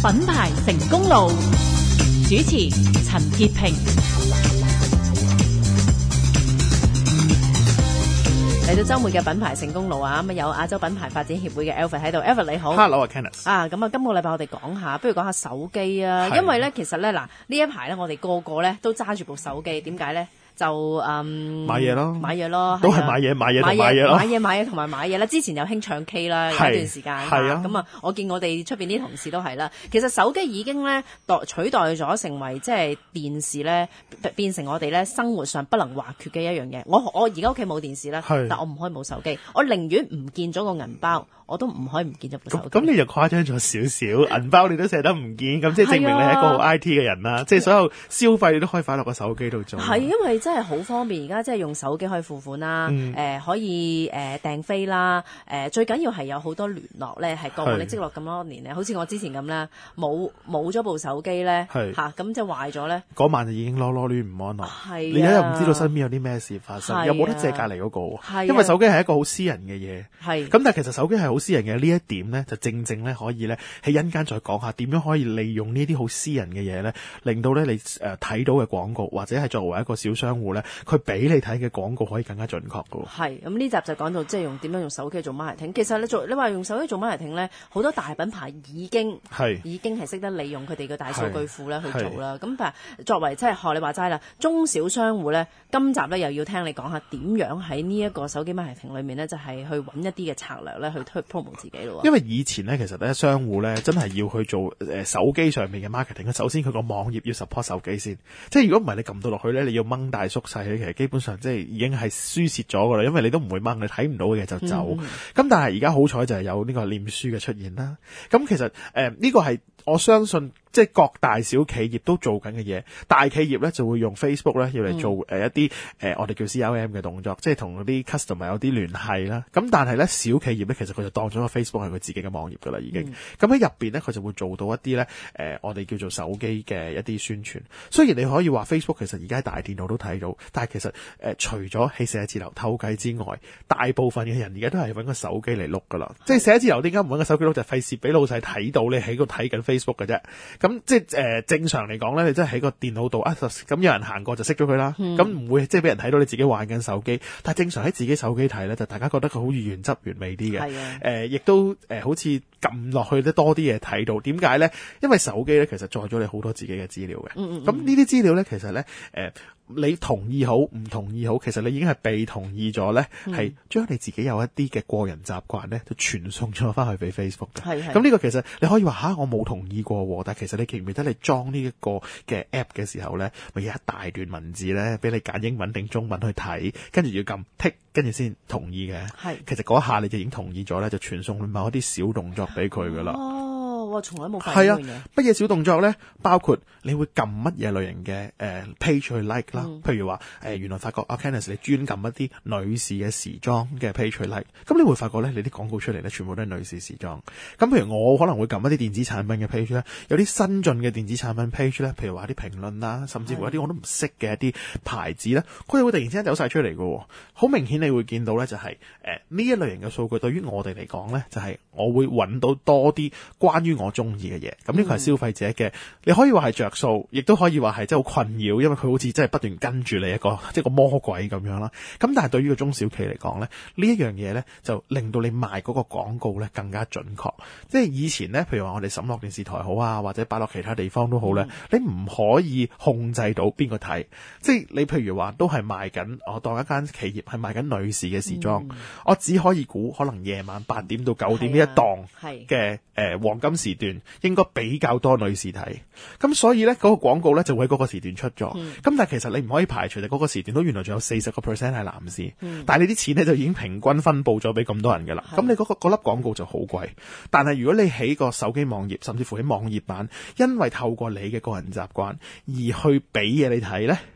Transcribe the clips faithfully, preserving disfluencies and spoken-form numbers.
品牌成功路，主持陳潔平。嚟到周末嘅品牌成功路啊，咁有亞洲品牌發展協會嘅 Alfred 喺度 ，Alfred 你好 ，Hello 啊 Kenneth 啊，咁啊，今個禮拜我哋講下，不如講下手機啊，因為咧其實咧嗱呢一排咧我哋個個咧都揸住部手機，點解咧？就嗯買嘢咯， 買嘢咯， 都係買嘢買嘢同買嘢咯， 買嘢買嘢同埋買嘢啦。之前有興唱 K 啦，有一段時間， 係啊， 咁啊，我見我哋出邊啲同事都係啦。其實手機已經咧代取代咗成為即係電視咧，變成我哋咧生活上不能或缺嘅一樣嘢。我我而家屋企冇電視啦，但我唔可以冇手機。我寧願唔見咗個銀包，我都唔可以唔見咗部手機。 咁你就誇張咗少少，銀包你都捨得唔見，咁即係證明你係一個好 I T 嘅人啦。即係所有消費你都可以擺落個手機度做。 係因為真係好方便。而家即係用手機可以付款啦，誒、嗯呃、可以誒、呃、訂飛啦，誒、呃、最緊要係有好多聯絡咧，係過往你積落咁多年咧，好似我之前咁咧，冇冇咗部手機咧，嚇咁就壞咗咧， 嗰晚就已經囉囉攣唔安樂， 係、啊、 你而家又唔知道身邊有啲咩事發生，啊、又冇得借隔離嗰個，啊、因為手機係一個好私人嘅嘢，係咁、啊、但係其實手機係好私人嘅呢一點咧，就正正咧可以咧喺一陣間再講下點樣可以利用呢啲好私人嘅嘢咧，令到咧你誒睇到嘅廣告或者係作為一個小商戶咧，佢俾你睇嘅廣告可以更加準確㗎喎。係咁呢集就講到即係用點樣用手機做 marketing。其實你做你話用手機做 marketing 咧，好多大品牌已經係已經係識得利用佢哋嘅大數據庫咧去做啦。咁但係作為即係學你話齋啦，中小商戶咧，今集咧又要聽你講下點樣喺呢一個手機 marketing 裏面咧，就係、是、去揾一啲嘅策略咧去推 promote 自己咯。因為以前咧其實咧商戶咧真係要去做誒、呃、手機上面嘅 marketing。首先佢個網頁要 support 手機先，即係如果唔係你撳到落去咧，你要掹大縮細，其實基本上即係已經係輸蝕咗噶啦，因為你都唔會掹，你睇唔到嘅嘢就走。咁、嗯、但係而家好彩就係有呢個臉書嘅出現啦。咁其實誒呢、呃這個係我相信即係各大小企業都做緊嘅嘢。大企業咧就會用 Facebook 咧要嚟做誒一啲誒、呃、我哋叫 C R M 嘅動作，即係同嗰啲 customer 有啲聯繫啦。咁但係咧小企業咧其實佢就當咗個 Facebook 係佢自己嘅網頁噶啦已經。咁喺入邊咧佢就會做到一啲咧誒我哋叫做手機嘅一啲宣傳。雖然你可以話 Facebook 其實而家喺大電腦都睇到，但係其實誒、呃、除咗喺寫字樓偷雞之外，大部分嘅人而家都係揾個手機嚟碌噶啦。即係寫字樓點解唔揾個手機碌，就費事俾老細睇到你喺度睇緊 Facebook 嘅啫。咁即係誒、呃、正常嚟講咧，你真係喺個電腦度啊，咁有人行過就熄咗佢啦。咁、嗯、唔會即係俾人睇到你自己玩緊手機。但係正常喺自己手機睇咧，就大家覺得佢好原汁原味啲嘅。係啊。誒，亦都誒好似撳落去咧多啲嘢睇到。點解咧？因為手機咧其實載咗你好多自己嘅資料嘅。嗯嗯。咁呢啲資料咧，其實咧誒。呃你同意好唔同意好，其實你已經係被同意咗咧，係、嗯、將你自己有一啲嘅個人習慣咧，就傳送咗翻去俾 Facebook 嘅。係係。咁呢個其實你可以話吓，我冇同意過，但係其實你記唔記得你裝呢一個嘅 app 嘅時候咧，咪有一大段文字咧，俾你揀英文定中文去睇，跟住要撳 tick，跟住先同意嘅。係。其實嗰一下你就已經同意咗咧，就傳送某一啲小動作俾佢噶啦。哦。我從來冇發現呢樣嘢。係啊，乜嘢小動作咧？包括你會撳乜嘢類型嘅誒、呃、page 去 like 啦、嗯。譬如話誒、呃，原來發覺啊 Candice 你專撳一啲女士嘅時裝嘅 page 去 like，咁你會發覺咧，你啲廣告出嚟咧，全部都係女士時裝。咁譬如我可能會撳一啲電子產品嘅 page 咧，有啲新進嘅電子產品 page 咧，譬如話啲評論啦，甚至乎一啲我都唔識嘅一啲牌子咧，佢哋會突然之間走晒出嚟嘅。好明顯你會見到咧，就係誒呢一類型嘅數據對於我哋嚟講咧，就係、是、我會揾到多啲關於我中意嘅嘢。咁呢個係消費者嘅，你可以話係着數，亦都可以話係真係好困擾，因為佢好似真係不斷跟住你一個即係個魔鬼咁樣啦。咁但係對於個中小企嚟講咧，呢一樣嘢咧就令到你賣嗰個廣告咧更加準確。即係以前咧，譬如話我哋審落電視台好啊，或者擺落其他地方都好咧、嗯，你唔可以控制到邊個睇。即係你譬如話都係賣緊，我當一間企業係賣緊女士嘅時裝、嗯，我只可以估可能夜晚八點到九點呢一檔嘅誒黃金時段應該比較多女士睇。咁所以咧嗰、嗰個廣告咧就會喺嗰個時段出咗。咁、嗯、但係其實你唔可以排除就嗰個時段都原來仲有四十個 percent 係男士，嗯、但係你啲錢咧就已經平均分佈咗俾咁多人㗎啦。咁你嗰、嗰個嗰粒廣告就好貴。但係如果你喺個手機網頁，甚至乎喺網頁版，因為透過你嘅個人習慣而去俾嘢你睇咧，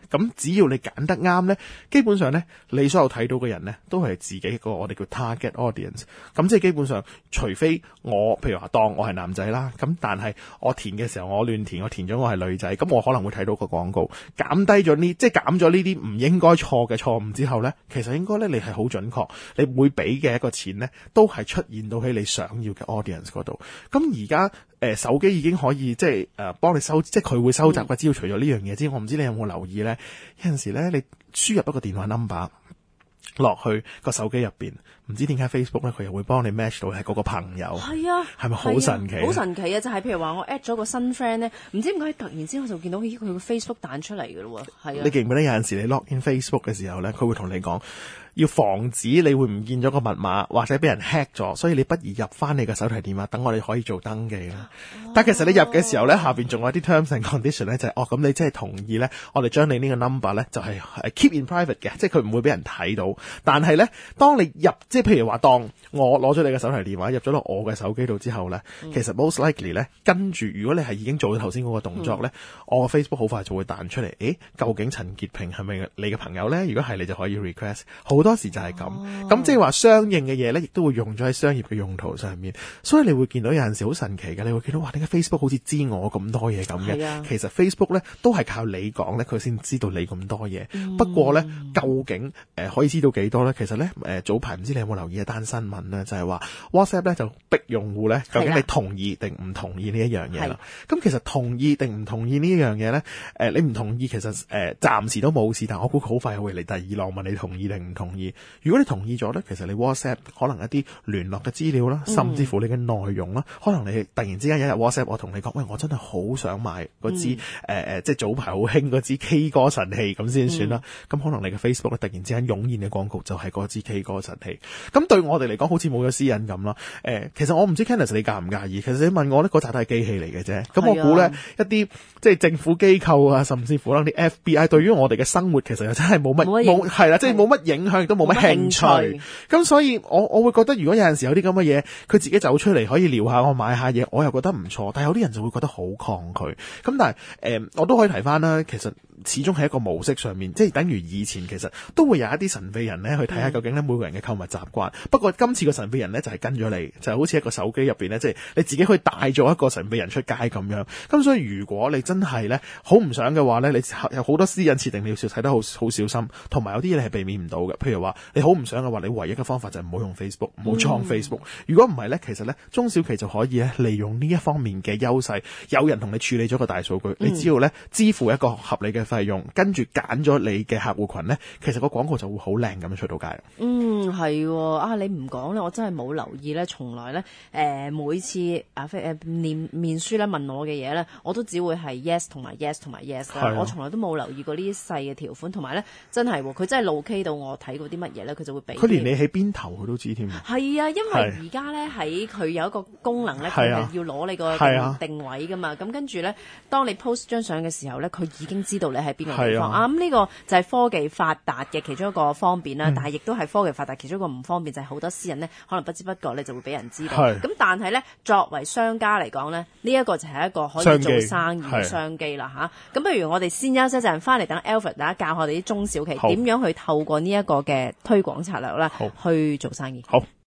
咁只要你揀得啱咧，基本上咧你所有睇到嘅人咧都係自己一個我哋叫 target audience。咁即係基本上，除非我譬如話當我係男仔啦，咁但係我填嘅時候我亂填，我填咗我係女仔，咁我可能會睇到個廣告，減低咗呢，即係減咗呢啲唔應該錯嘅錯誤之後咧，其實應該咧你係好準確，你會俾嘅一個錢咧都係出現到喺你想要嘅 audience 嗰度。咁而家誒手機已經可以即係誒幫你收，即係佢會收集嘅資料。除咗呢樣嘢之外，我唔知你有冇留意咧？有陣時咧，你輸入一個電話 number 落去個手機入邊，唔知點解 Facebook 咧佢又會幫你 match 到係嗰個朋友。 係啊， 係咪好神奇？ 好神奇啊！就係譬如話我 at 咗個新 friend 咧，唔知點解突然之間我就見到咦佢個 Facebook 彈出嚟嘅咯喎。係啊， 你記唔記得有陣時你 log in Facebook 嘅時候咧，佢會同你講，要防止你會唔見咗個密碼或者俾人 hack 咗，所以你不如入翻你個手提電話，等我哋可以做登記啦。哦、但其實你入嘅時候咧，下邊仲有啲 terms and condition 咧，就係、是、哦咁你真係同意咧，我哋將你呢個 number 咧就係、是、keep in private 嘅，即係佢唔會俾人睇到。但係咧，當你入即係譬如話當我攞咗你嘅手提電話入咗落我嘅手機度之後咧，嗯、其實 most likely 咧跟住如果你係已經做咗頭先嗰個動作咧，嗯、我嘅 Facebook 好快就會彈出嚟。誒，究竟陳潔平係咪你嘅朋友咧？如果係，你就可以 request。好多時就係咁。哦咁即係話相應嘅嘢咧，亦都會用咗喺商業嘅用途上面，所以你會見到有陣時好神奇嘅，你會見到哇，點解 Facebook 好似知我咁多嘢咁嘅？啊、其實 Facebook 咧都係靠你講咧，佢先知道你咁多嘢。嗯、不過咧，究竟誒、呃、可以知道幾多咧？其實咧誒、呃、早排唔知你有冇留意一單新聞咧，就係、是、話 WhatsApp 咧就逼用戶咧，究竟你同意定唔同意呢一樣嘢啦？咁、啊、其實同意定唔同意呢一樣嘢咧？誒、呃、你唔同意，其實誒、呃、暫時都冇事，但我估好快會嚟第二浪問你同意定唔同意。如果你同意咗咧，其實你 WhatsApp 可能一啲聯絡嘅資料啦，甚至乎你嘅內容啦，嗯、可能你突然之間有一日 WhatsApp 我同你講，喂，我真係好想買嗰支誒誒、嗯呃，即係早排好興嗰支 K 歌神器咁先算啦。咁、嗯、可能你嘅 Facebook 咧突然之間湧現嘅廣告就係嗰支 K 歌神器。咁對我哋嚟講好似冇咗私隱咁啦。誒、呃，其實我唔知 Candice 你介唔介意？其實你問我咧，嗰扎都係機器嚟嘅啫。咁我估咧一啲即係政府機構啊，甚至乎可能啲 F B I 對於我哋嘅生活其實又真係冇乜冇係啦，即係冇乜影響，亦都冇乜興趣。咁所以我我會覺得如果有陣時有啲咁嘅嘢，佢自己走出嚟可以聊下我買下嘢，我又覺得唔錯。但係有啲人就會覺得好抗拒。咁但係誒、呃，我都可以提翻啦。其實始終係一個模式上面，即係等於以前其實都會有一啲神秘人咧去睇下究竟咧每個人嘅購物習慣。嗯、不過今次個神秘人咧就係、是、跟咗你，就係、好似一個手機入邊咧，即係你自己可以帶咗一個神秘人出街咁樣。咁所以如果你真係咧好唔想嘅話咧，你有好多私隱設定你要睇得好好小心，同埋有啲嘢你係避免唔到嘅。譬如話你好唔想嘅話，你唯一嘅方法就係唔好用 Facebook，唔好裝 Facebook。如果唔係咧，其實咧中小企就可以咧利用呢一方面嘅優勢，有人同你處理咗個大數據，你只要咧支付一個合理嘅費用，跟住揀咗你嘅客戶群咧，其實個廣告就會好靚咁樣出到街。嗯， 係啊，你唔講咧，我真係冇留意咧，從來咧誒、呃、每次啊誒念面書咧問我嘅嘢咧，我都只會係 yes 同埋 yes 同埋 yes 啦，我從來都冇留意過呢啲細嘅條款，同埋咧真係佢真係路 K 到我睇過啲乜嘢咧，佢就會俾。佢連你喺邊頭佢都知添。 係啊，因為而家咧喺佢有一個功能咧，佢係要攞你個定位噶嘛，咁跟住咧，當你 post 張相嘅時候咧，佢已經知道你喺邊個地方啊。咁呢個就係科技發達嘅其中一個方便啦，嗯、但係亦都係科技發達其中一個唔方便，就係、是、好多私隱咧，可能不知不覺咧就會俾人知道。咁但係咧，作為商家嚟講咧，呢、這、一個就係一個可以做生意嘅商機啦吓。咁不如我哋先休息一陣，翻嚟等 Alfred 大家教我哋啲中小企點樣去透過呢一個嘅推廣策略啦，去做生意。好。